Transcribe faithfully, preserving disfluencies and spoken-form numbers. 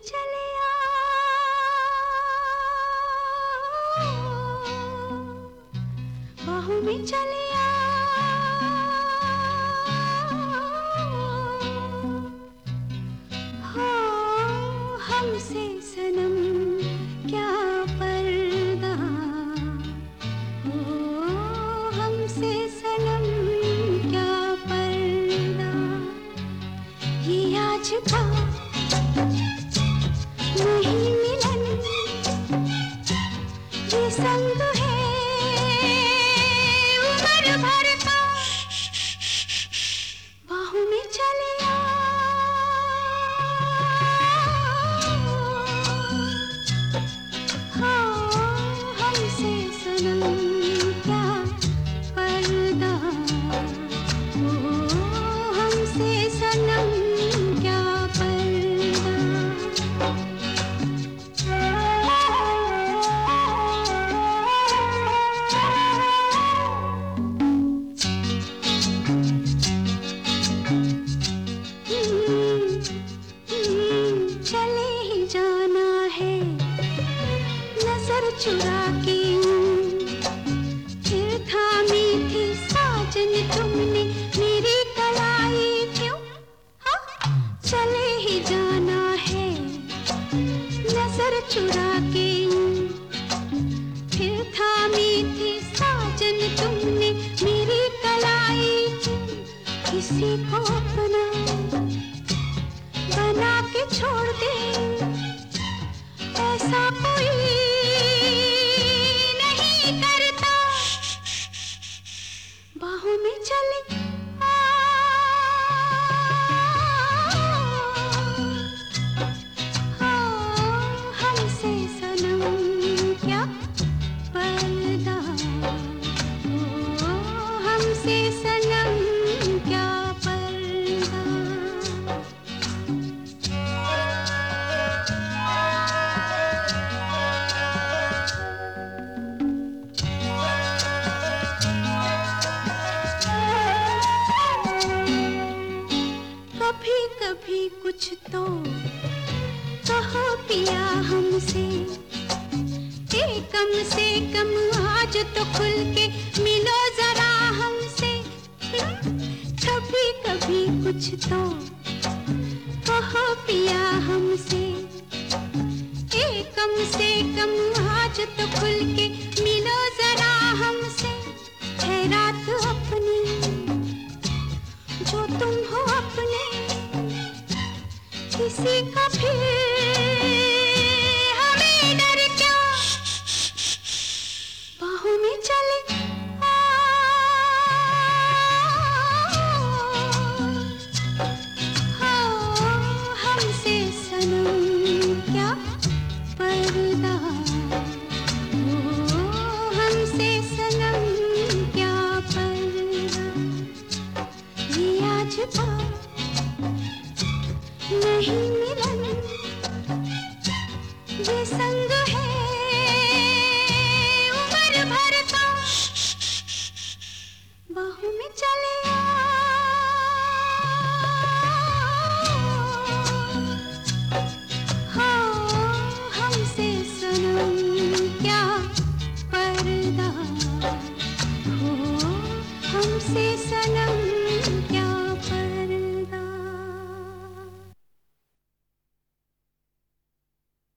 चले आ, बाहों में चले आ, हो हमसे सनम क्या पर्दा, हो हमसे सनम क्या पर्दा। ये आज का नहीं मिलन, ये संग है उम्र भर का, बाहों में चले आ, हो हमसे सनम क्या पर्दा, हो हमसे सनम क्या पर्दा। चले ही जाना है नजर चुरा के, फिर थामी थी साजन तुमने मेरी कलाई क्यों, हाँ चले ही जाना है नजर चुरा के, फिर थामी थी साजन तुमने मेरी कलाई क्यों। किसी को अपना बना के छोड़ दे, ऐसा कोई नहीं करता, बाहों में चले आ, हो हमसे सनम क्या पर्दा, हो हमसे सनम क्या पर्दा। कभी कभी कुछ तो कहो पिया हमसे, ए कम से कम आज तो खुल के मिलो जरा हमसे। कभी कभी कुछ तो कहो पिया हमसे, ए कम से कम आज तो खुल के मिलो जरा हमसे। है रात अपनी जो तुम हो अपने, किसी का फिर हमें डर क्या, बाहों में चले आ, हो हमसे सनम क्या पर्दा, हो हमसे सनम क्या पर्दा। ये आज का नहीं मिलन, ये संग